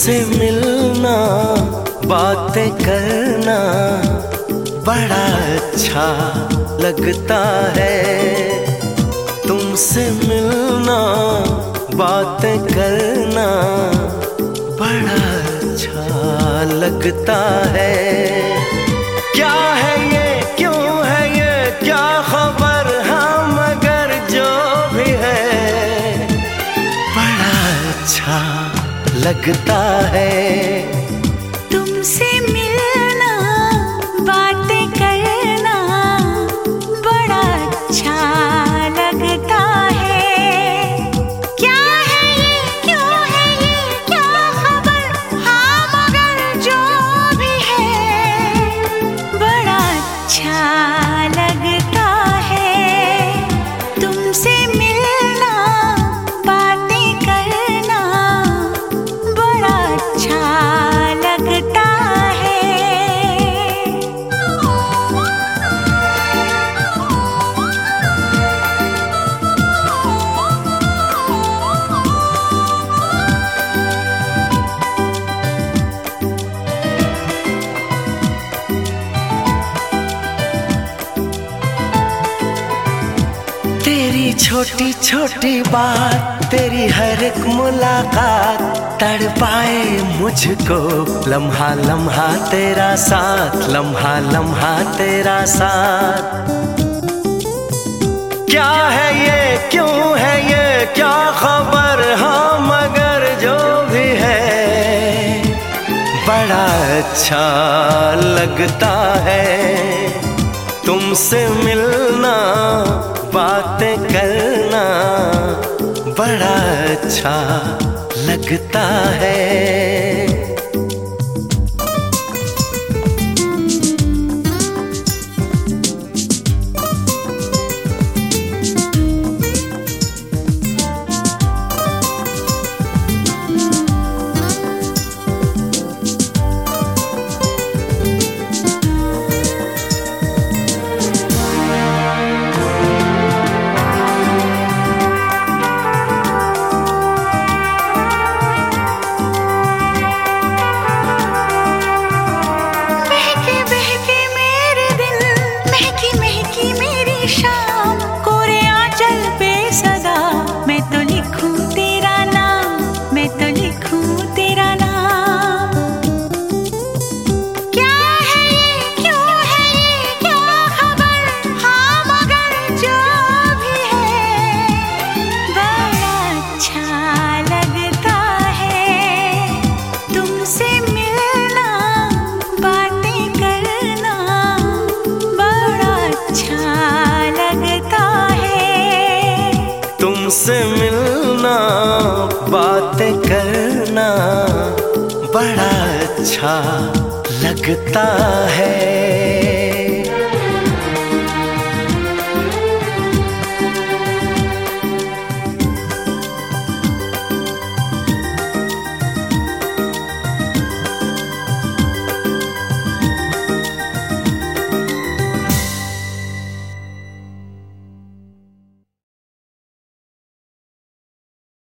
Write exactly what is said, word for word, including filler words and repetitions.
तुमसे मिलना बातें करना बड़ा अच्छा लगता है। तुमसे मिलना बातें करना बड़ा अच्छा लगता है। क्या है ये, क्यों है ये, क्या खबर, हाँ मगर जो भी है बड़ा अच्छा लगता है। तुमसे मिलना बातें करना बड़ा अच्छा लगता है। क्या है ये, क्यों है ये, क्या खबर, हाँ मगर जो भी है बड़ा अच्छा लगता है। तुमसे मिलना बातें करना बड़ा अच्छा लगता है। तेरी छोटी छोटी बात, तेरी हर एक मुलाकात तड़पाए मुझको। लम्हा लम्हा तेरा साथ, लम्हा लम्हा तेरा साथ। क्या है ये, क्यों है ये, क्या खबर, हाँ मगर जो भी है बड़ा अच्छा लगता है। तुमसे मिलना बातें करना बड़ा अच्छा लगता है। तुमसे मिलना बातें करना बड़ा अच्छा लगता है।